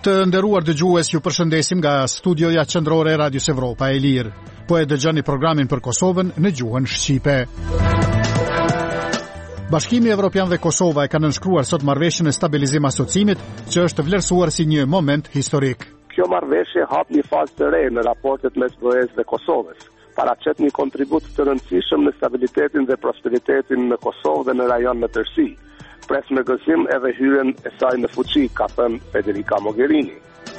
Të nderuar dëgjues, ju përshëndesim nga studioja qendrore e Radios Evropa e Lirë. Po e dëgjoni programin për Kosovën në gjuhën shqipe. Bashkimi Evropian dhe Kosova e kanë nënshkruar sot marrëveshjen e stabilizim asociimit, që është vlerësuar si një moment historik. Kjo marrëveshje hap një fazë të re në raportet mes BE-s dhe Kosovës. Paraqet një kontribut të rëndësishëm në stabilitetin dhe prosperitetin në Kosovë dhe në rajon në tërësi. Pres me gëzim edhe hyrjen e saj në fuqi, ka thënë Federica Mogherini.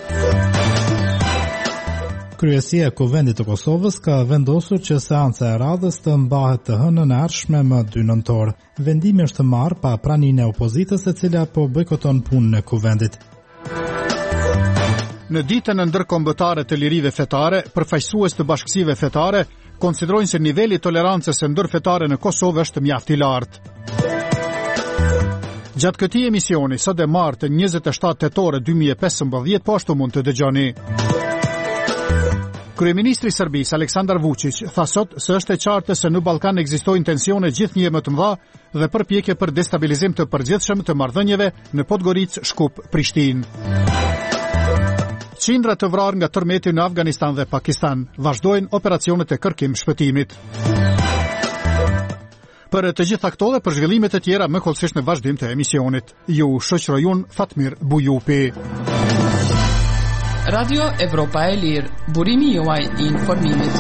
Kryesia e Kuvendit të Kosovës ka vendosur që seanca e radhës të mbahet të hënën e ardhshme më 2 nëntor. Vendimi është marrë pa praninë e opozitës, e cila po bojkoton punën e Kuvendit. Në ditën e ndërkombëtare të lirive fetare, përfaqësues të bashkësive fetare konsiderojnë se niveli i tolerancës së ndërfetare në Kosovë është mjaft i lartë. Gjatë këtij emisioni, sot e martë 27 tetore 2015, po ashtu mund të dëgjoni. Kryeministri i Serbisë Aleksandar Vučić tha sot se është e qartë se në Ballkan ekzistojnë tensione gjithnjë më të mëdha dhe përpjekje për destabilizim të përgjithshëm të marrëdhënieve në Podgoricë, Shkup, Prishtinë. Qindra të vrarë nga tërmeti në Afganistan dhe Pakistan vazhdojnë operacionet e kërkim shpëtimit. Për të gjitha këto dhe për zhvillimet e tjera më kollësisht në vazhdim të emisionit. Ju shoqëroj unë Fatmir Bujupi. Radio Evropa e Lirë, burimi juaj i informimit.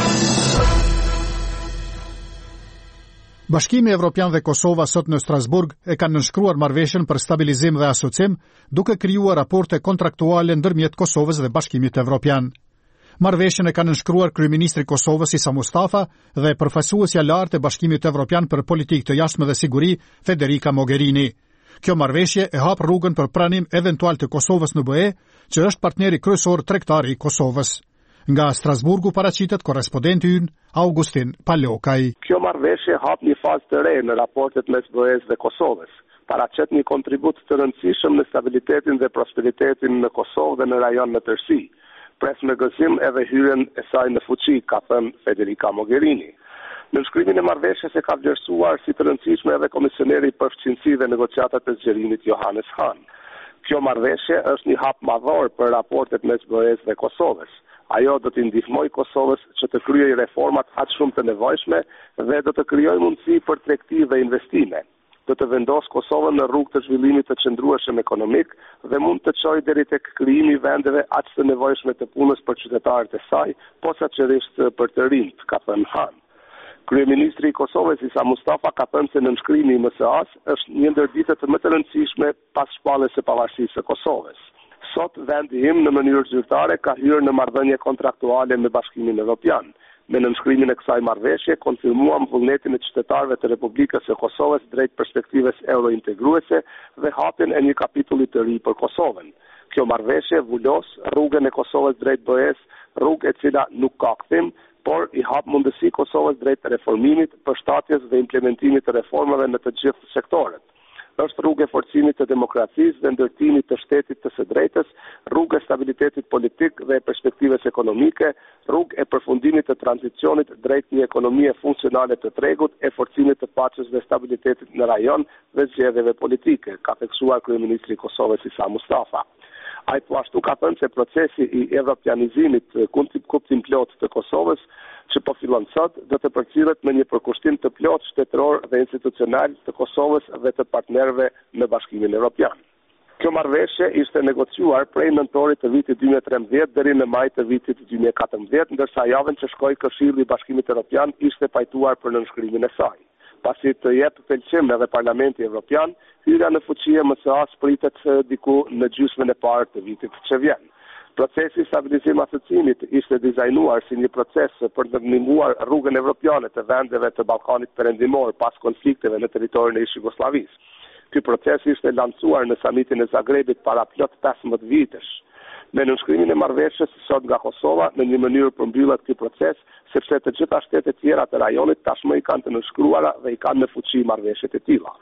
Bashkimi Evropian dhe Kosova sot në Strasburg e kanë nënshkruar marrëveshjen për stabilizim dhe asocim, duke krijuar raporte kontraktuale ndërmjet Kosovës dhe Bashkimit Evropian. Marrëveshjen e kanë nënshkruar kryeministri i Kosovës Isa Mustafa dhe përfaqësuesja lartë e Bashkimit Evropian për politikë të jashtme dhe siguri Federica Mogherini. Kjo marrëveshje e hap rrugën për pranim eventual të Kosovës në BE, që është partneri kryesor tregtar i Kosovës. Nga Strasburgu paraqitet korrespondenti ynë Augustin Palokaj. Kjo marrëveshje hap një fazë të re në raportet mes BE-s dhe Kosovës. Paraqet një kontribut të rëndësishëm në stabilitetin dhe prosperitetin në Kosovë dhe në rajon në tërësi. Pres me gëzim edhe hyrjen e saj në fuqi, ka thënë Federica Mogherini. Në nënshkrimin e marrëveshjes e ka vlerësuar si të rëndësishme edhe komisioneri për fqinësi dhe negociatat e zgjerimit Johannes Hahn. Kjo marrëveshje është një hap madhor për raportet mes BE-s dhe Kosovës. Ajo do t'i ndihmojë Kosovës që të kryejë reformat aq shumë të nevojshme dhe do të krijojë mundësi për tregti dhe investime. Do të vendosë Kosovën në rrugë të zhvillimit të qëndrueshëm ekonomik dhe mund të çojë deri tek krijimi i vendeve aq të nevojshme të punës për qytetarët e saj, posaçërisht për të rinjt, ka thënë Hahn. Kryeministri i Kosovës Isa Mustafa ka thënë se nënshkrimi i MSA-s është një ndër ditët më të rëndësishme pas shpalljes së pavarësisë së Kosovës. Sot vendi im në mënyrë zyrtare ka hyrë në marrëdhënie kontraktuale me Bashkimin Evropian. Me nënshkrimin e kësaj marrëveshje konfirmuam vullnetin e qytetarëve të Republikës së Kosovës drejt perspektivës eurointegruese dhe hapjen e një kapitulli të ri për Kosovën. Kjo marrëveshje vulos rrugën e Kosovës drejt BE-s, rrugë e cila nuk ka kthim, por i hap mundësi Kosovës drejt reformimit, përshtatjes dhe implementimit të reformave në të gjithë sektorët. Është rrugë e forcimit të demokracisë dhe ndërtimit të shtetit të së drejtës, rrugë e stabilitetit politik dhe perspektivës ekonomike, rrugë e përfundimit të tranzicionit drejt një ekonomie funksionale të tregut, e forcimit të paqes dhe stabilitetit në rajon dhe zgjedhjeve politike, ka theksuar kryeministri i Kosovës Isa Mustafa. Ai po ashtu ka thënë se procesi i evropianizimit kuptim plot të Kosovës që po fillon sot do të përcjellet me një përkushtim të plot shtetëror dhe institucional të Kosovës dhe të partnerëve në Bashkimin Evropian. Kjo marrëveshje ishte negociuar prej nëntorit të vitit 2013 deri në maj të vitit 2014, ndërsa javën që shkoi Këshilli i Bashkimit Evropian ishte pajtuar për nënshkrimin e saj. Pasi të jep pëlqim edhe Parlamenti Evropian, hyrja në fuqi e MSA-s pritet diku në gjysmën e parë të vitit që vjen. Procesi i stabilizim asociimit ishte dizajnuar si një proces për të ndihmuar rrugën evropiane të vendeve të Ballkanit Perëndimor pas konflikteve në territorin e Jugosllavisë. Ky proces ishte lancuar në samitin e Zagrebit para plot 15 vitesh. Me nënshkrimin e marrëveshjes sot nga Kosova në një mënyrë përmbyllet ky proces, sepse të gjitha shtetet tjera të rajonit tashmë i kanë të nënshkruara dhe i kanë në fuqi marrëveshjet e tilla.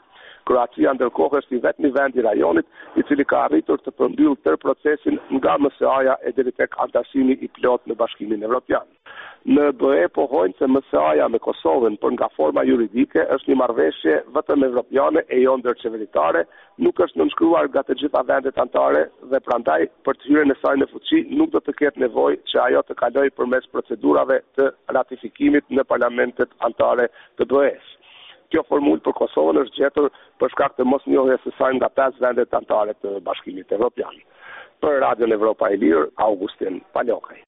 Kroacia ndërkohë është i vetmi vend i rajonit i cili ka arritur të përmbyllë tërë procesin nga MSA-ja e deri tek anëtarësimi i plot në Bashkimin Evropian. Në BE pohojnë se MSA-ja me Kosovën, por nga forma juridike është një marrëveshje vetëm evropiane e jo ndërqeveritare, nuk është nënshkruar nga të gjitha vendet anëtare dhe prandaj për të hyrjen e saj në fuqi nuk do të ketë nevojë që ajo të kalojë përmes procedurave të ratifikimit në parlamentet anëtare të BE-s. Kjo formulë për Kosovën është gjetur për shkak të mosnjohjes së saj nga 5 vendet anëtare të Bashkimit Evropian. Për Radion Evropa e Lirë, Augustin Palokaj.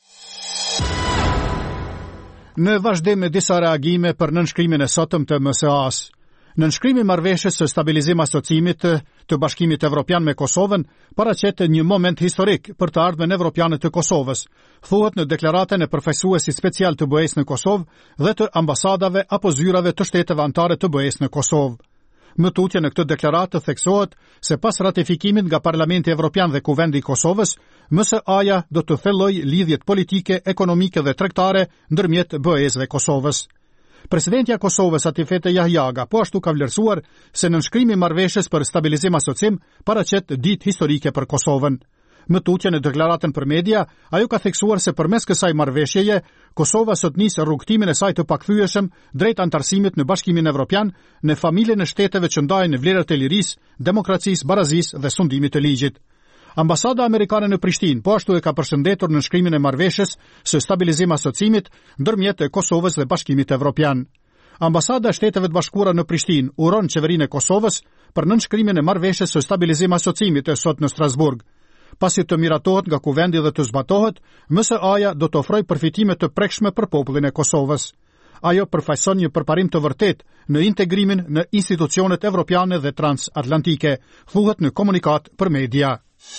Në vazhdim me disa reagime për nënshkrimin e sotëm të MSA-s. Nënshkrimi marrëveshjes së stabilizim asociimit të Bashkimit Evropian me Kosovën paraqet një moment historik për të ardhmen evropiane të Kosovës, thuhet në deklaratën e përfaqësuesit special të BE-s në Kosovë dhe të ambasadave apo zyrave të shteteve anëtare të BE-s në Kosovë. Më tutje në këtë deklaratë theksohet se pas ratifikimit nga Parlamenti Evropian dhe Kuvendi i Kosovës, MSA-ja do të thellojë lidhjet politike, ekonomike dhe tregtare ndërmjet BE-s dhe Kosovës. Presidentja e Kosovës Atifete Jahjaga po ashtu ka vlerësuar se nënshkrimi i marrëveshjes për stabilizim asociim paraqet ditë historike për Kosovën. Më tutje në deklaratën për media, ajo ka theksuar se përmes kësaj marrëveshjeje, Kosova sot nis rrugtimin e saj të pakthyeshëm drejt anëtarësimit në Bashkimin Evropian në familjen e shteteve që ndajnë vlerat e lirisë, demokracisë, barazisë dhe sundimit të ligjit. Ambasada amerikane në Prishtinë po ashtu e ka përshëndetur nënshkrimin e marrëveshjes së stabilizim asociimit ndërmjet Kosovës dhe Bashkimit Evropian. Ambasada e Shteteve të Bashkuara në Prishtinë uron qeverinë e Kosovës për nënshkrimin e marrëveshjes së stabilizim asociimit e sot në Strasburg. Pasi të miratohet nga Kuvendi dhe të zbatohet, MSA-ja do të ofrojë përfitime të prekshme për popullin e Kosovës. Ajo përfaqëson një përparim të vërtet në integrimin në institucionet evropiane dhe transatlantike, thuhet në komunikat për media.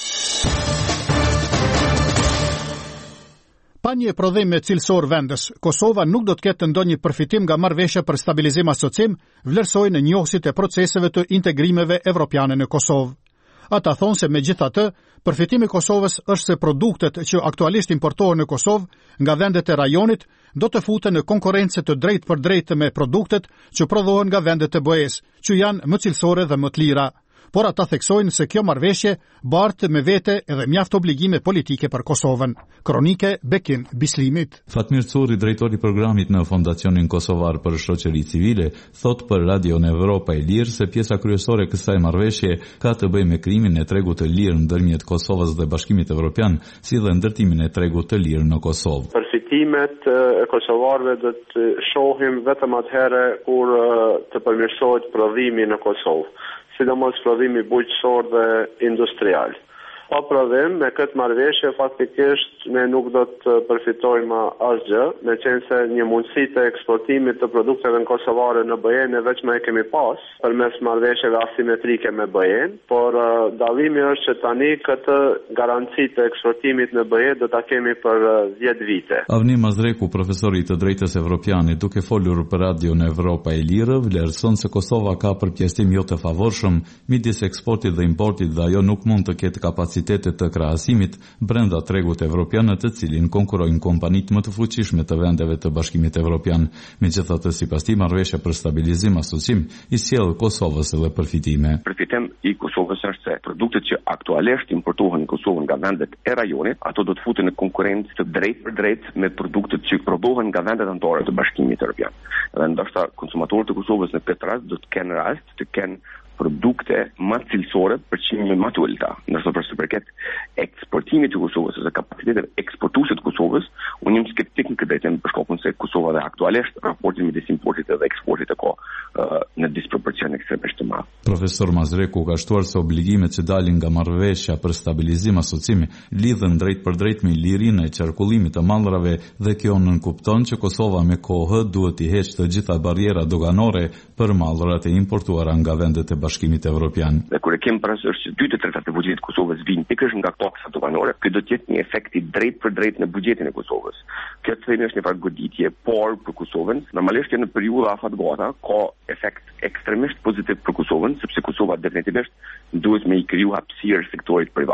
Pa një prodhim cilësor vendës, Kosova nuk do të ketë ndonjë përfitim nga marrëveshja për stabilizim asociim, vlerësojnë njohësit e proceseve të integrimeve evropiane në Kosovë. Ata thonë se megjithatë, përfitimi i Kosovës është se produktet që aktualisht importohen në Kosovë nga vendet e rajonit do të futen në konkurrencë të drejtë për drejtë me produktet që prodhohen nga vendet e BE-s, që janë më cilësore dhe më të lira. Por ata theksojnë se kjo marrëveshje bartë me vete edhe mjaft obligime politike për Kosovën. Kronike Bekin Bislimit. Fatmir Curri, drejtori i programit në Fondacionin Kosovar për Shoqëri Civile, thot për Radio Evropa e Lirë se pjesa kryesore e kësaj marrëveshje ka të bëjë me krimin e tregut të lirë ndërmjet Kosovës dhe Bashkimit Evropian, si dhe ndërtimin e tregut të lirë në Kosovë. Përfitimet e kosovarëve do të shohim vetëm atëherë kur të përmirësohet prodhimi në Kosovë, sidomos prodhimi bujqësor dhe industrial. Pa prodhim, me këtë marrëveshje faktikisht ne nuk do të përfitojmë asgjë, me qenë se një mundësi të eksportimit të produkteve në kosovare në BE ne vetëm e kemi pas përmes marrëveshjeve asimetrike me BE, por dallimi është që tani këtë garanci të eksportimit në BE do ta kemi për 10 vite. Avni Mazreku, profesor i të drejtës evropiane, duke folur për Radio Evropa e Lirë, vlerëson se Kosova ka përpjestim jo të favorshëm midis eksportit dhe importit dhe ajo nuk mund të ketë kapacitetet të krahasimit brenda tregut evropian në të cilin konkurrojnë kompanitë më të fuqishme të vendeve të Bashkimit Evropian. Megjithatë, sipas tij, marrëveshja për stabilizim asociim i sjell Kosovës edhe përfitime. Përfitim i Kosovës është se produktet që aktualisht importohen në Kosovë nga vendet e rajonit, ato do të futen në konkurrencë të drejtë për drejtë me produktet që prodhohen nga vendet anëtare të Bashkimit Evropian. Dhe ndoshta konsumatorët e Kosovës në këtë rast do të kenë rast të kenë produkte më cilësore për çmime më të ulta. Ndërsa për sa përket eksportimit të Kosovës ose kapacitetet eksportuese të Kosovës, unë jam skeptik në këtë drejtim për shkakun se Kosova dhe aktualisht raporti midis importit dhe eksportit ka në disproporcion ekstremisht të madh. Profesor Mazreku ka shtuar se obligimet që dalin nga marrëveshja për stabilizim asociimi lidhen drejt për drejt me lirinë e qarkullimit të mallrave dhe kjo nënkupton që Kosova me kohë duhet i heqë të gjitha barrierat doganore për mallrat e importuara nga vendet e Bashkimit Evropian. Dhe kur e kemi parasysh që 2/3 të buxhetit të Kosovës vijnë pikërisht nga taksat doganore, ky do të jetë një efekt i drejtë për drejtë në buxhetin e Kosovës. Kjo thënie është një farë goditje, por për Kosovën, normalisht në periudha afatgata ka efekt ekstremisht pozitiv për Kosovën, sepse Kosova definitivisht duhet me i kriju hapësirë sektorit privat.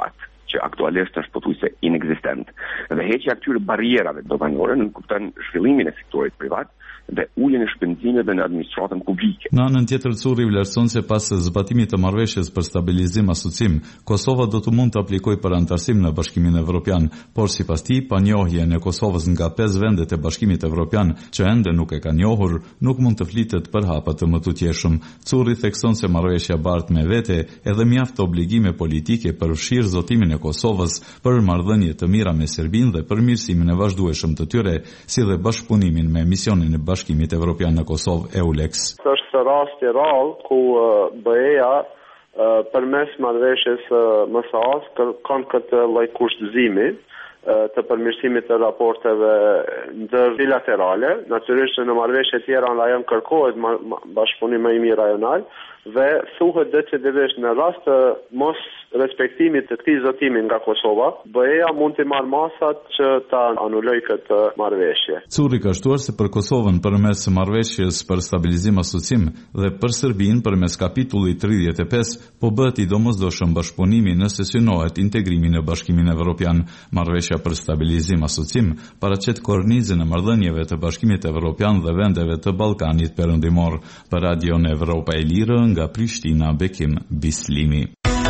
që aktualisht është pothuajse inekzistent. Dhe heqja e këtyre barrierave doganore nuk kupton zhvillimin e sektorit privat dhe uljen e shpenzimeve në administratën publike. Në anën tjetër, Curri vlerëson se pas zbatimit të marrëveshjes për stabilizim asocim, Kosova do të mund të aplikojë për anëtarësim në Bashkimin Evropian, por sipas tij, panjohjen e Kosovës nga 5 vendet e Bashkimit Evropian që ende nuk e kanë njohur, nuk mund të flitet për hapa të mëtutjeshëm. Curri thekson se marrëveshja bart me vete edhe mjaft obligime politike për fshirë zotimin e Kosovës për marrëdhënie të mira me Serbinë dhe përmirësimin e vazhdueshëm të tyre, si dhe bashkëpunimin me misionin e Bashkimit Evropian në Kosovë EULEX. Është rast i rrallë ku BE-ja përmes marrëveshjes MSA-s kanë këtë lloj kushtëzimi të përmirësimit të raporteve ndër bilaterale. Natyrisht në marrëveshje tjera në rajon kërkohet bashkëpunim më i mirë rajonal dhe thuhet decidivisht në rast të mos respektimit të këtij zotimi nga Kosova, BE-ja mund të marrë masat që ta anulojë këtë marrëveshje. Curri ka shtuar se për Kosovën përmes marrëveshjes për stabilizim asocim dhe për Serbinë përmes kapitullit 35 po bëhet i domosdoshëm bashkëpunimi nëse synohet integrimi në Bashkimin Evropian. Marrëveshja për stabilizim asocim paraqet kornizën e marrëdhënieve të Bashkimit Evropian dhe vendeve të Ballkanit Perëndimor. Për Radion Evropa e Lirë nga Prishtina, Bekim Bislimi.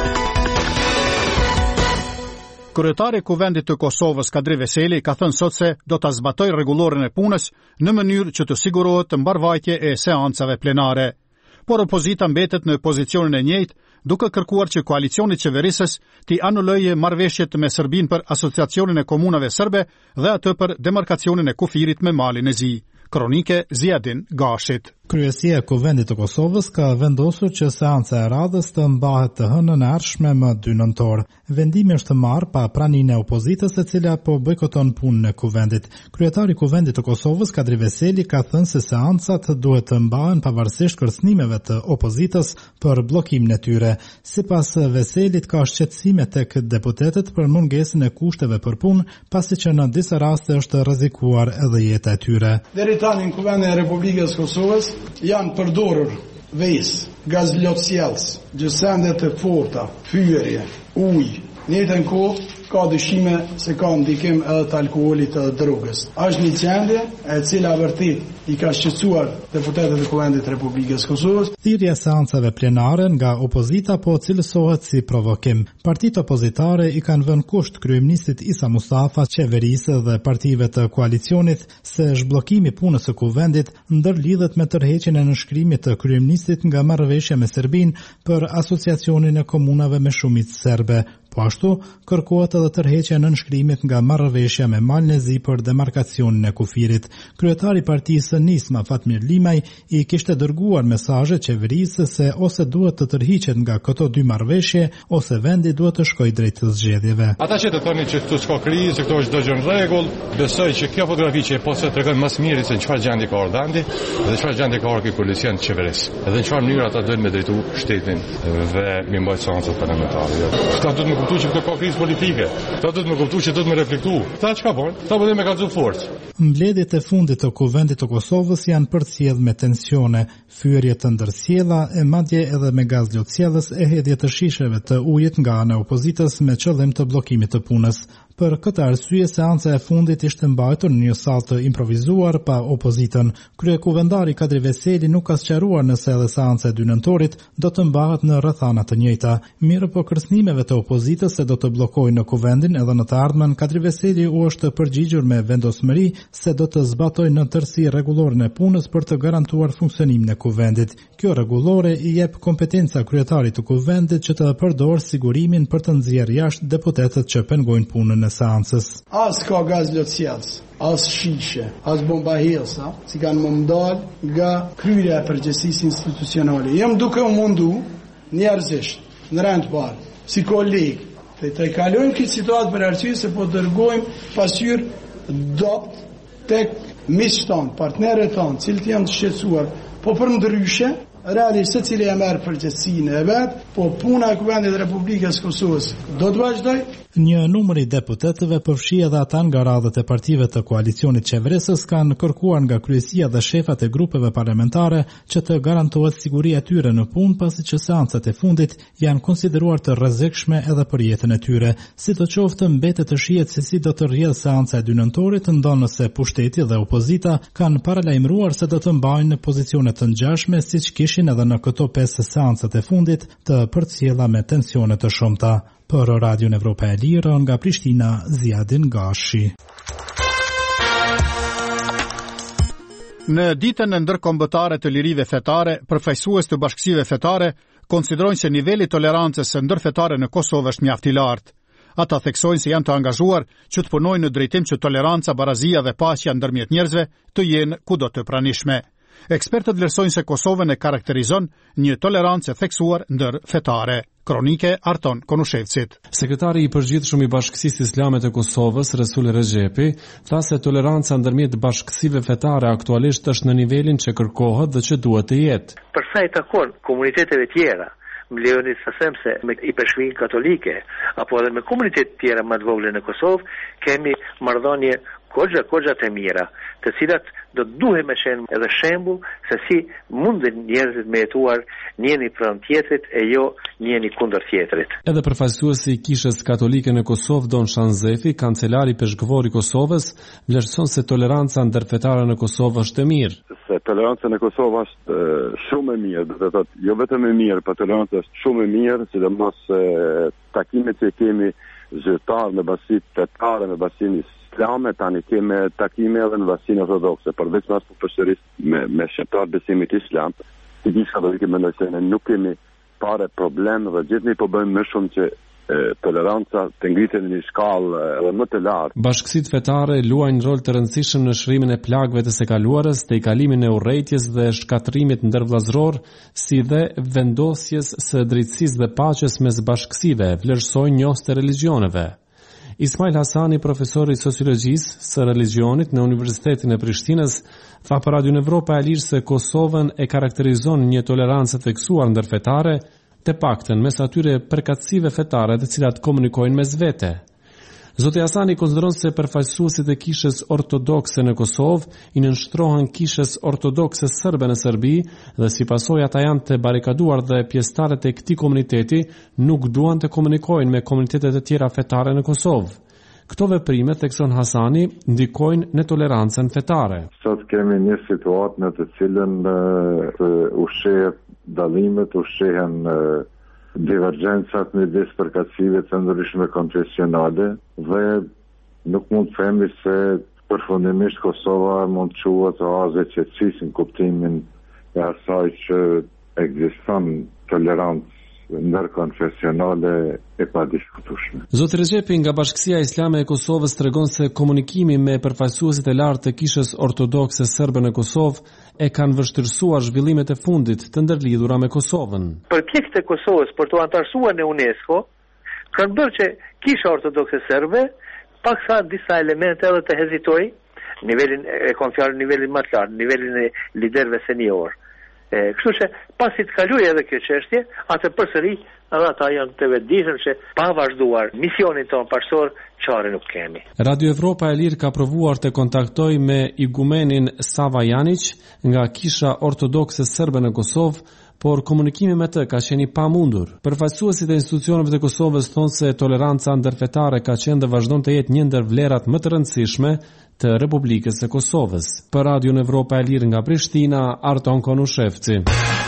Kryetari i Kuvendit të Kosovës Kadri Veseli ka thënë sot se do ta zbatojë rregulloren e punës në mënyrë që të sigurohet të mbarvajtje e seancave plenare. Por opozita mbetet në pozicionin e njëjtë, duke kërkuar që koalicioni qeverisës t'i anulojë marrëveshjet me Serbinë për asociacionin e komunave serbe dhe atë për demarkacionin e kufirit me Malin e Zi. Kronike Ziadin Gashit. Kryesia e Kuvendit të Kosovës ka vendosur që seanca e radhës të mbahet të hënën e ardhshme më 2 nëntor. Vendimi është marrë pa praninë e opozitës, e cila po bojkoton punën e Kuvendit. Kryetari i Kuvendit të Kosovës Kadri Veseli ka thënë se seancat duhet të mbahen pavarësisht kërcënimeve të opozitës për bllokimin e tyre. Sipas Veselit ka shqetësime tek deputetët për mungesën e kushteve për punë, pasi që në disa raste është rrezikuar edhe jeta e tyre. Deri tani në Kuvendin e Republikës Kosovës janë përdorur vezë, gaz lotësjelës, gjësende të forta, fyerje, ujë. Në jetën kohë ka dyshime se ka ndikim edhe të alkoolit të drogës. Është një gjendje e cila vërtet i ka shqetësuar deputetët e Kuvendit të Republikës Kosovës. Thirrja e seancave plenare nga opozita po cilësohet si provokim. Partitë opozitare i kanë vënë kusht kryeministit Isa Mustafa, qeverisë dhe partive të koalicionit se zhbllokimi i punës së Kuvendit ndërlidhet me tërheqjen e nënshkrimit të kryeministit nga marrëveshja me Serbinë për asociacionin e komunave me shumicë serbe. Po ashtu, kërkohet edhe tërheqja e nënshkrimit nga marrëveshja me Malin e Zi për demarkacionin e kufirit. Kryetari i partisë Nisma Fatmir Limaj i kishte dërguar mesazhe qeverisë se ose duhet të tërhiqet nga këto 2 marrëveshje ose vendi duhet të shkojë drejt të zgjedhjeve. Ata që të thonin që këtu s'ka krizë, këtu është çdo gjë në rregull, besoj që kjo fotografi që po se tregon më së miri se çfarë gjendje ka vendi dhe çfarë gjendje ka ky koalicion qeverisë. Edhe në çfarë mënyrë ata duhen me drejtu shtetin dhe me mbajtur seancat parlamentare. Këta duhet të kuptojnë që këto ka krizë politike. Këta duhet të kuptojnë që duhet të reflektojnë. Këta çka bën? Këta bëhen me kallëzu forcë. Mbledhjet e fundit të Kuvendit të Kosovës janë përcjell me tensione, fyerje të ndërsjella e madje edhe me gaz lotësjellës e hedhje të shisheve të ujit nga ana e opozitës me qëllim të bllokimit të punës. Për këtë arsye, seanca e fundit ishte mbajtur në një sallë të improvizuar pa opozitën. Kryekuvendari Kadri Veseli nuk ka sqaruar nëse edhe seanca e 2 nëntorit do të mbahet në rrethana të njëjta. Mirë po kërcënimeve të opozitës se do të bllokojnë në Kuvendin edhe në të ardhmen, Kadri Veseli u është përgjigjur me vendosmëri se do të zbatojnë në tërësi rregulloren e punës për të garantuar funksionimin e Kuvendit. Kjo rregullore i jep kompetenca kryetarit të Kuvendit që të përdorë sigurimin për të nxjerrë jashtë deputetët që pengojnë punën e seancës. As ka gaz lotësjelës, as shishe, as bomba helsa, si kanë më ndalë nga kryerja e përgjegjësisë institucionale. Jam duke u mundu njerëzisht, në rend parë, si kolegë, të kalojmë këtë situatë për arsye se po dërgojmë pasqyrë dopt tek miqtë tonë, partnerët tonë, cilët janë të shqetësuar, po për ndryshe Realisht secili e merr përgjegjësinë e vet, po puna e Kuvendit të Republikës Kosovës do të vazhdoj. Një numër i deputetëve, përfshi edhe ata nga radhët e partive të koalicionit qeverisës, kanë kërkuar nga kryesia dhe shefat e grupeve parlamentare që të garantohet siguria e tyre në punë, pasi që seancat e fundit janë konsideruar të rrezikshme edhe për jetën e tyre. Sidoqoftë, mbetet të shihet se si do të rrjedhë seanca e 2 nëntorit, ndonëse pushteti dhe opozita kanë paralajmëruar se do të mbajnë pozicione të ngjashme siç kishin edhe në këto 5 seancat e fundit të përcjella me tensione të shumta. Për Radion Evropa e Lirë, nga Prishtina, Ziadin Gashi. Në ditën e ndërkombëtare të lirive fetare, përfaqësues të bashkësive fetare konsiderojnë se niveli i tolerancës së ndërfetare në Kosovë është mjaft i lartë. Ata theksojnë se janë të angazhuar që të punojnë në drejtim që toleranca, barazia dhe paqja ndërmjet njerëzve të jenë kudo të pranishme. Ekspertët vlerësojnë se Kosovën e karakterizon një tolerancë e theksuar ndërfetare. Kronike Arton Konushevcit. Sekretari i përgjithshëm i Bashkësisë Islame të Kosovës, Resul Rexhepi, tha se toleranca ndërmjet bashkësive fetare aktualisht është në nivelin që kërkohet dhe që duhet të jetë. Për sa i takon komuniteteve tjera, më lejoni të them se me i peshqvinë katolike apo edhe me komunitetet tjera më të vogla në Kosovë, kemi marrëdhënie kogja të mira, të cilat do të duhet me qenë edhe shembull se si mundin njerëzit me jetuar njëri pranë tjetrit e jo njëri kundër tjetrit. Edhe përfaqësuesi i Kishës Katolike në Kosovë, Don Shanzefi, kancelari peshqvor i Kosovës, vlerëson se toleranca ndërfetare në Kosovë është e mirë. Se toleranca në Kosovë është shumë e mirë, do të thotë jo vetëm e mirë, por toleranca është shumë e mirë, sidomos takimet që kemi zyrtar në basinë fetare, në basinë islame, tani kemi takime edhe në basinë ortodokse, përveç mas përsërisë me shqiptar besimit islam. Ti Kishë Katolike mendoj se ne nuk kemi fare problem dhe gjithnjë po bëjmë më shumë që toleranca të ngritet në një shkallë edhe më të lartë. Bashkësitë fetare luajnë rol të rëndësishëm në shërimin e plagëve të së kaluarës, të kalimin e urrëties dhe shkatërimit ndërvëllazëror, si dhe vendosjes së drejtësisë dhe paqes mes bashkësive, vlerësojnë njohës të religioneve. Ismail Hasani, profesor i sociologjisë së religionit në Universitetin e Prishtinës, tha për Radion Evropa e Lirë se Kosovën e karakterizon një tolerancë theksuar ndërfetare, të paktën mes atyre përkatësive fetare të cilat komunikojnë mes vete. Zoti Hasani konsideron se përfaqësuesit e Kishës Ortodokse në Kosovë i nënshtrohen Kishës Ortodokse serbe në Serbi dhe si pasojë ata janë të barikaduar dhe pjesëtarët e këtij komuniteti nuk duan të komunikojnë me komunitetet e tjera fetare në Kosovë. Këto veprime, thekson Hasani, ndikojnë në tolerancën fetare. Sot kemi një situatë në të cilën ushqehet dallimet, ushqehen divergjencat midis përkatësive të ndryshme konfesionale dhe nuk mund të themi se përfundimisht Kosova mund të quhet oazë e qetësisë në kuptimin e asaj që ekziston tolerancë ndërkonfesionale e padiskutueshme. Zoti Rexhepi nga Bashkësia Islame e Kosovës tregon se komunikimi me përfaqësuesit e lartë të Kishës Ortodokse serbe në Kosovë e kanë vështirësuar zhvillimet e fundit të ndërlidhura me Kosovën. Përpjekjet e Kosovës për të antarësuar në UNESCO kanë bërë që Kisha Ortodokse serbe paksa disa elemente edhe të hezitoj nivelin e konfjalë, nivelin më të lartë, nivelin e liderëve senior. Kështu që pasi të kaloj edhe kjo çështje, atë përsëri edhe ata janë të vetëdijshëm që pa vazhduar misionin tonë paqësor, çfarë nuk kemi. Radio Evropa e Lirë ka provuar të kontaktoj me igumenin Sava Janić nga Kisha Ortodokse serbe në Kosovë, por komunikimi me të ka qenë i pamundur. Përfaqësuesit e institucioneve të Kosovës thonë se toleranca ndërfetare ka qenë dhe vazhdon të jetë një ndër vlerat më të rëndësishme të Republikës së Kosovës. Për Radion Evropa e Lirë nga Prishtina, Arton Konushevci.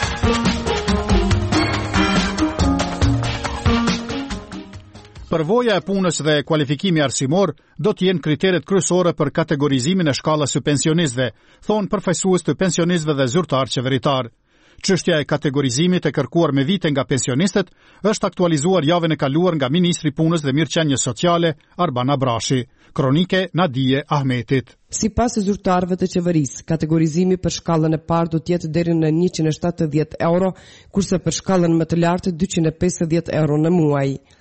Përvoja e punës dhe kualifikimi arsimor do të jenë kriteret kryesore për kategorizimin e shkallës së pensionistëve, thonë përfaqësues të pensionistëve dhe zyrtar qeveritar. Çështja e kategorizimit e kërkuar me vite nga pensionistët është aktualizuar javën e kaluar nga Ministri i Punës dhe Mirëqenies Sociale Arban Abrashi. Kronike Nadije Ahmetit. Sipas zyrtarëve të qeverisë, kategorizimi për shkallën e parë do të jetë deri në 170 euro, kurse për shkallën më të lartë 250 euro në muaj.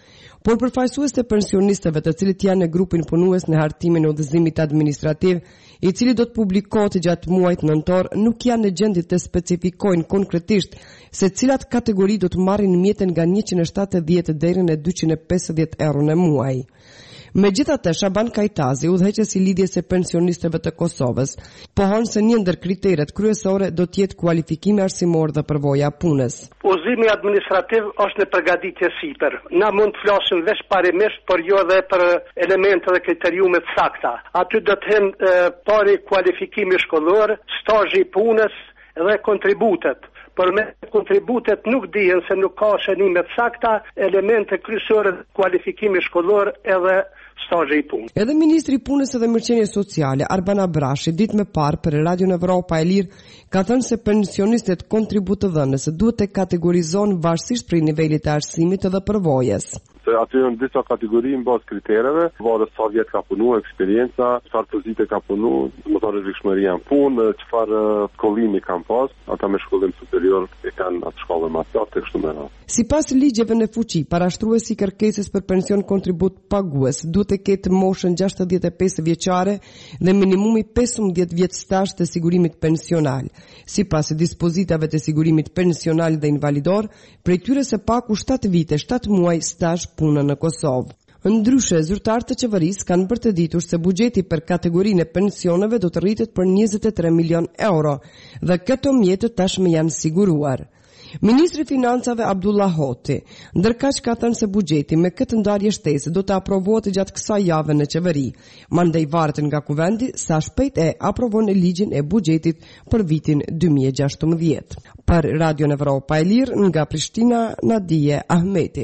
por përfaqësues të pensionistëve të cilët janë në grupin punues në hartimin e udhëzimit administrativ, i cili do të publikohet gjatë muajit nëntor, nuk janë në gjendje të specifikojnë konkretisht se cilat kategori do të marrin mjete nga 170 deri në 250 euro në muaj. Megjithatë, Shaban Kajtazi, udhëheqësi i lidhjes së pensionistëve të Kosovës, pohon se një ndër kriteret kryesore do të jetë kualifikimi arsimor dhe përvoja punës. Udhëzimi administrativ është në përgatitje sipër. Na mund të flasim veç parimisht, por jo edhe për elemente dhe kriteriume të sakta. Aty do të hen pari kualifikimi shkollor, stazhi i punës dhe kontributet. Por me kontributet nuk dihen se nuk ka shënime të sakta, elemente kryesore kualifikimi shkollor edhe stazhi i punës. Edhe ministri i Punës dhe Mirëqenies Sociale, Arban Abrashi, ditë më parë për Radion Evropa e Lirë, ka thënë se pensionistët kontributëdhënës duhet të kategorizohen varësisht prej nivelit të arsimit dhe përvojës. Aty janë disa kategori në bazë kritereve, varet sa vjet ka punu, eksperienca, çfarë pozite ka punu, domethënë rrezikshmëria në punë, çfarë kollimi kanë pas, ata me shkollim superior e kanë atë shkollë më të lartë kështu më radhë. Sipas ligjeve në fuqi, parashtruesi i kërkesës për pension kontribut pagues duhet të ketë moshën 65 vjeçare dhe minimumi 15 vjet stazh të sigurimit pensional. Sipas dispozitave të sigurimit pensional dhe invalidor, prej tyre së paku 7 vite, 7 muaj stazh punën në Kosovë. Ndryshe, zyrtarët të qeverisë kanë bërë të ditur se buxheti për kategorinë e pensioneve do të rritet për 23 milion euro dhe këto mjete tashmë janë siguruar. Ministri i Financave Abdullah Hoti, ndërkaq ka thënë se buxheti me këtë ndarje shtesë do të aprovohet gjatë kësaj jave në qeveri. Mandej varet nga kuvendi sa shpejt e aprovon ligjin e buxhetit për vitin 2016. Për Radion Evropa e Lirë nga Prishtina, Nadije Ahmeti.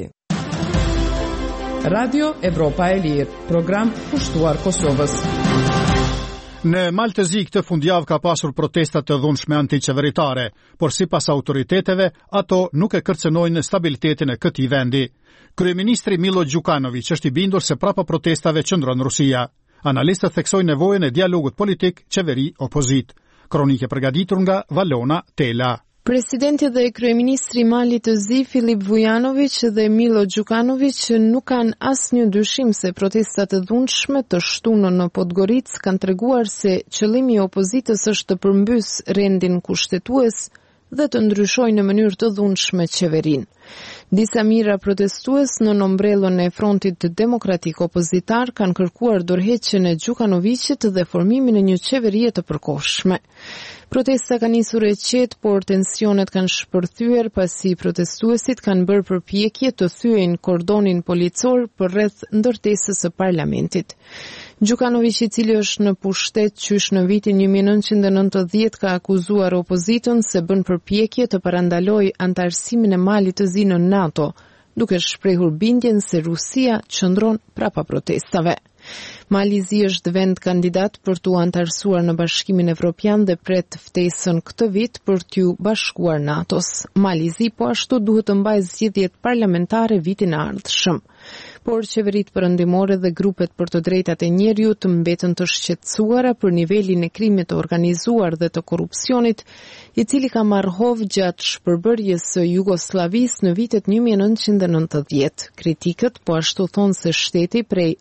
Radio Evropa e Lirë, program pushtuar Kosovës. Në Maltëzi këtë fundjavë ka pasur protestat të dhunshme antiqeveritare, por sipas autoriteteve, ato nuk e kërcënojnë stabilitetin e këtij vendi. Kryeministri Milo Đukanović është i bindur se prapa protestave qëndron Rusia. Analistët theksojnë nevojën e dialogut politik qeveri-opozit. Kronike përgatitur nga Valona Tela. Presidenti dhe kryeministri i Malit të Zi, Filip Vujanović dhe Milo Đukanović nuk kanë asnjë dyshim se protestat e dhunshme të shtunën në Podgoricë kanë treguar se qëllimi i opozitës është të përmbys rendin kushtetues dhe të ndryshojë në mënyrë të dhunshme qeverinë. Disa mijëra protestues në ombrellën e Frontit Demokratik Opozitar kanë kërkuar dorëheqjen e Đukanovićit dhe formimin e një qeverie të përkohshme. Protesta ka nisur e qetë, por tensionet kanë shpërthyer pasi protestuesit kanë bërë përpjekje të thyejnë kordonin policor përreth ndërtesës së parlamentit. Đukanović, i cili është në pushtet qysh në vitin 1990, ka akuzuar opozitën se bën përpjekje të parandalojë antarësimin e Malit të Zi në NATO, duke shprehur bindjen se Rusia qëndron prapa protestave. Mali i Zi është vend kandidat për t'u antarësuar në Bashkimin Evropian dhe pret ftesën këtë vit për t'u bashkuar NATO-s. Mali i Zi po ashtu duhet të mbajë zgjedhjet parlamentare vitin e ardhshëm. Por qeveritë perëndimore dhe grupet për të drejtat e njeriut mbeten të shqetësuara për nivelin e krimit të organizuar dhe të korrupsionit, i cili ka marrë hovë gjatë shpërbërjes së Jugosllavisë në vitet 1990. Kritikët po ashtu thonë se shteti prej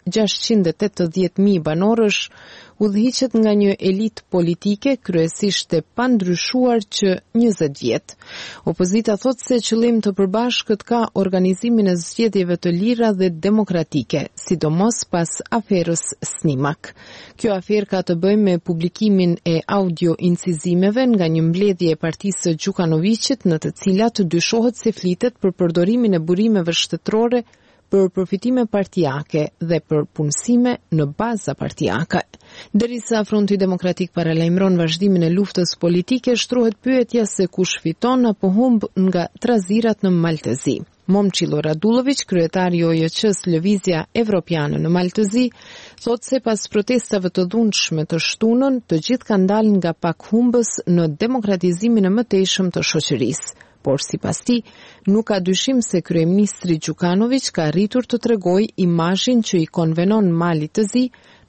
680.000 banorësh udhëhiqet nga një elitë politike kryesisht e pandryshuar që 20 vjet. Opozita thotë se qëllim të përbashkët ka organizimin e zgjedhjeve të lira dhe demokratike, sidomos pas aferës Snimak. Kjo aferë ka të bëjë me publikimin e audio incizimeve nga një mbledhje e partisë së Đukanovićit, në të cilat dyshohet se flitet për përdorimin e burimeve shtetërore për përfitime partijake dhe për punësime në baza partijake. Derisa Fronti Demokratik paralajmëron vazhdimin e luftës politike, shtrohet pyetja se kush fiton apo humb nga trazirat në Maltëzi. Momçilo Radulović, kryetari i OJC-s Lëvizja Evropiane në Maltëzi, thotë se pas protestave të dhunshme të shtunën, të gjithë kanë dalë nga pak humbës në demokratizimin e mëtejshëm të shoqërisë. Por sipas tij, nuk ka dyshim se kryeministri Đukanović ka arritur të tregojë imazhin që i konvenon Malit të Zi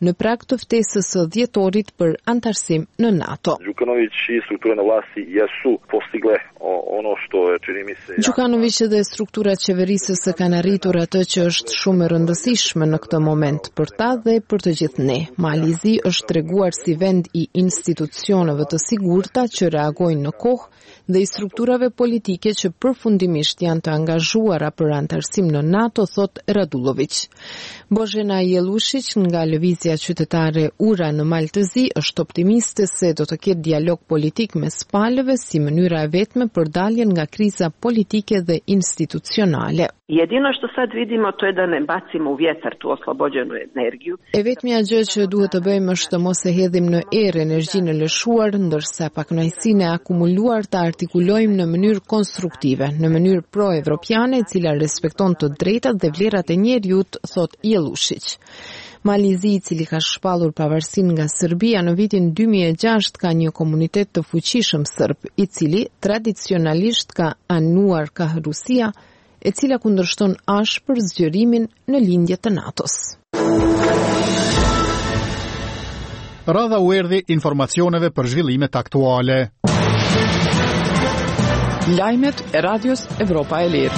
në prag të ftesës së dhjetorit për antarësim në NATO. Đukanović i struktura na vlasti jesu postigle ono što je čini mi se. Đukanović dhe strukturat qeverisës kanë arritur atë që është shumë e rëndësishme në këtë moment për ta dhe për të gjithë ne. Malizi është treguar si vend i institucioneve të sigurta që reagojnë në kohë dhe i strukturave politike që përfundimisht janë të angazhuara për antarësim në NATO, thot Radulović. Božena Jelušić nga Lëvizja Qytetare Ura në Maltëzi është optimiste se do të ketë dialog politik mes palëve si mënyra e vetme për daljen nga kriza politike dhe institucionale. Jedino što sad vidimo to je da ne bacimo u vjetar tu oslobođenu energiju. E vetmja gjë që duhet të bëjmë është të mos e hedhim në erë energjinë e lëshuar, ndërsa pakënaqësinë e akumuluar ta artikulojmë në mënyrë konstruktive, në mënyrë pro-evropiane, e cila respekton të drejtat dhe vlerat e njeriut, thot Jelušić. Malizi, i cili ka shpallur pavarësinë nga Serbia në vitin 2006, ka një komunitet të fuqishëm serb, i cili tradicionalisht ka anuar Rusia, e cila kundërshton ashpër zgjerimin në lindje të NATO-s. Radha u erdhi informacioneve për zhvillimet aktuale. Lajmet e Radios Evropa e Lirë.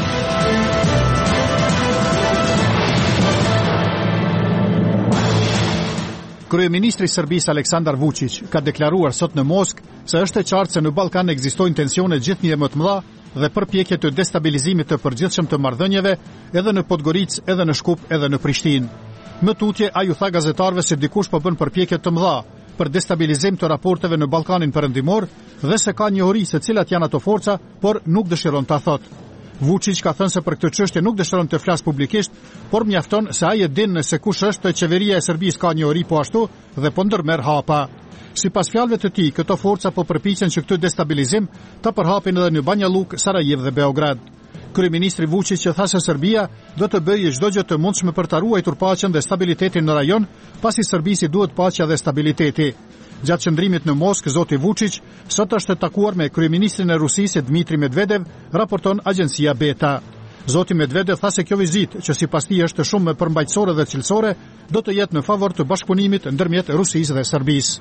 Kryeministri i Serbisë Aleksandar Vučić ka deklaruar sot në Moskë se është e qartë se në Ballkan ekzistojnë tensione gjithnjë më të mëdha dhe përpjekje të destabilizimit të përgjithshëm të marrëdhënieve edhe në Podgoricë, edhe në Shkup, edhe në Prishtinë. Më tutje ai u tha gazetarëve se dikush po bën përpjekje të mëdha për destabilizim të raporteve në Ballkanin Perëndimor dhe se ka njohuri se cilat janë ato forca, por nuk dëshiron ta thotë. Vučić ka thënë se për këtë çështje nuk dëshiron të flas publikisht, por mjafton se ai e din se kush është, qeveria e Serbisë ka njohuri po ashtu dhe po ndërmerr hapa. Sipas fjalëve të tij, këto forca po përpiqen që këtë destabilizim ta përhapin edhe në Banja Luka, Sarajevo dhe Beograd. Kryeministri Vučić tha se Serbia do të bëjë çdo gjë të mundshme për ta ruajtur paqen dhe stabilitetin në rajon, pasi Serbisë duhet paqja dhe stabiliteti. Gjatë qëndrimit në Moskë, zoti Vučić sot është takuar me kryeministrin e Rusisë Dmitri Medvedev, raporton agjencia Beta. Zoti Medvedev tha se kjo vizitë, që sipas tij është shumë përmbajtësore dhe cilësore, do të jetë në favor të bashkëpunimit ndërmjet Rusisë dhe Serbisë.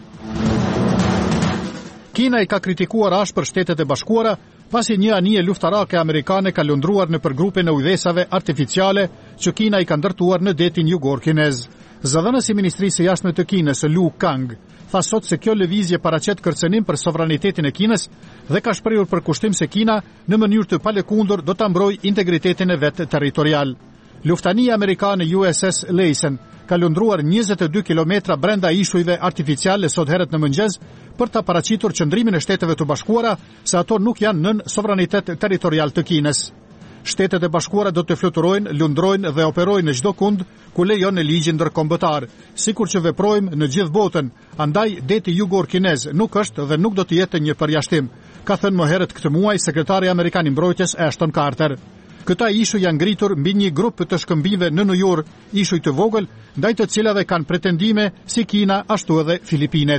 Kina i ka kritikuar ashpër Shtetet e Bashkuara pasi një anije luftarake amerikane ka lundruar në përgrupin e ujdesave artificiale që Kina i ka ndërtuar në detin jugor kinez. Zëdhënësi i Ministrisë së Jashtme të Kinës, Lu Kang, tha sot se kjo lëvizje paraqet kërcënim për sovranitetin e Kinës dhe ka shprehur përkushtim se Kina në mënyrë të palëkundur do ta mbrojë integritetin e vet territorial. Luftania amerikane USS Laysen ka lundruar 22 kilometra brenda ishujve artificiale sot herët në mëngjes për ta paraqitur qëndrimin e Shteteve të Bashkuara se ato nuk janë nën sovranitet territorial të Kinës. Shtetet e Bashkuara do të fluturojnë, lundrojnë dhe operojnë në çdo kund ku lejon ligji ndërkombëtar, sikur që veprojmë në gjithë botën. Andaj deti jugor kinez nuk është dhe nuk do të jetë një përjashtim, ka thënë më herët këtë muaj sekretari amerikan i mbrojtjes Ashton Carter. Këta ishuj janë ngritur mbi një grup të shkëmbimeve në New York, ishuj të vogël, ndaj të cilave kanë pretendime si Kina ashtu edhe Filipinet.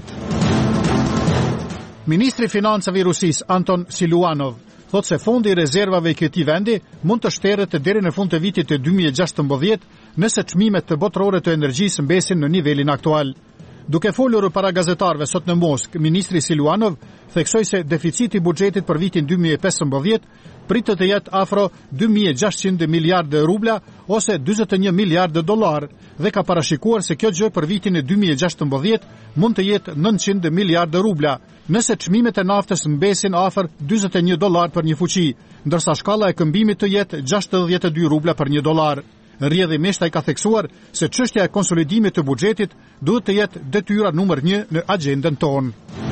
Ministri i Financave i Rusisë Anton Siluanov thot se fondi i rezervave i këtij vendi mund të shteret deri në fund të vitit të 2016 nëse çmimet botërore të energjisë mbesin në nivelin aktual. Duke folur para gazetarëve sot në Moskë, ministri Siluanov theksoi se deficiti i buxhetit për vitin 2015 pritet të jetë afro 2600 miliardë rubla ose 41 miliardë dollar dhe ka parashikuar se kjo gjë për vitin e 2016 mund të jetë 900 miliardë rubla, nëse çmimet e naftës mbesin afër 41 dollar për një fuqi, ndërsa shkalla e këmbimit të jetë 62 rubla për një dollar. Rrjedhimisht ai ka theksuar se çështja e konsolidimit të buxhetit duhet të jetë detyra numër 1 në agjendën tonë.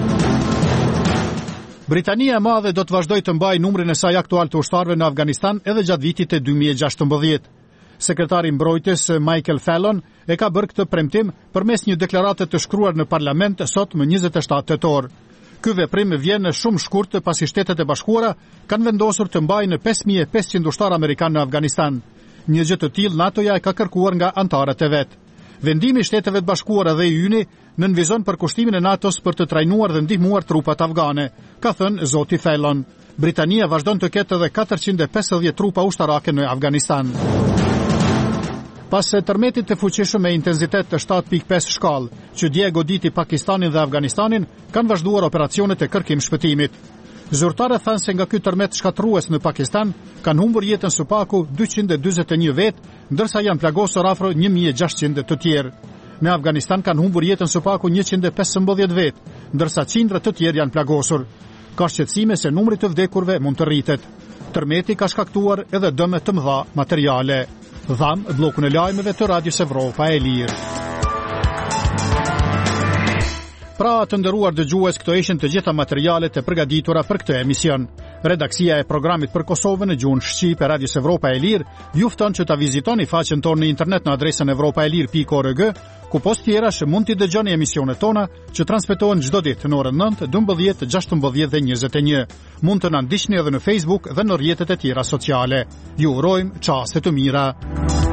Britania e Madhe do të vazhdojë të mbajë numrin e saj aktual të ushtarëve në Afganistan edhe gjatë vitit të 2016. Sekretari i mbrojtjes Michael Fallon e ka bërë këtë premtim përmes një deklarate të shkruar në parlament sot më 27 tetor. Ky veprim vjen shumë shkurt pasi Shtetet e Bashkuara kanë vendosur të mbajnë 5500 ushtarë amerikanë në Afganistan. Një gjë të tillë NATO-ja e ka kërkuar nga antarët e vet. Vendimi i Shteteve të Bashkuara dhe i Yni nënvizon për kushtimin e NATO-s për të trajnuar dhe ndihmuar trupat afgane, ka thënë zoti Fallon. Britania vazhdon të ketë edhe 450 trupa ushtarake në Afganistan. Pas tërmetit të fuqishëm me intensitet të 7.5 shkallë, që dje goditi Pakistanin dhe Afganistanin, kanë vazhduar operacionet e kërkim shpëtimit. Zyrtarët thanë se nga ky tërmet shkatrues në Pakistan kanë humbur jetën së paku 241 vetë, ndërsa janë plagosur afro 1600 të tjerë. Në Afganistan kanë humbur jetën së paku 115 vetë, ndërsa qindra të tjerë janë plagosur. Ka shqetësime se numri të vdekurve mund të rritet. Tërmeti ka shkaktuar edhe dëme të mëdha materiale. Dham, blokun e lajmeve të Radios Evropa e Lirë. Pra të nderuar dëgjues, këto ishin të gjitha materialet e përgatitura për këtë emision. Redaksia e programit për Kosovën në gjuhën shqip e Radios Evropa e Lirë ju fton që ta vizitoni faqen tonë në internet në adresën evropaelir.org, ku post tjerash mund t'i dëgjoni emisionet tona që transmetohen çdo ditë në orën 9, 12, 16 dhe 21. Mund të na ndiqni edhe në Facebook dhe në rrjetet e tjera sociale. Ju urojmë çaste të mira.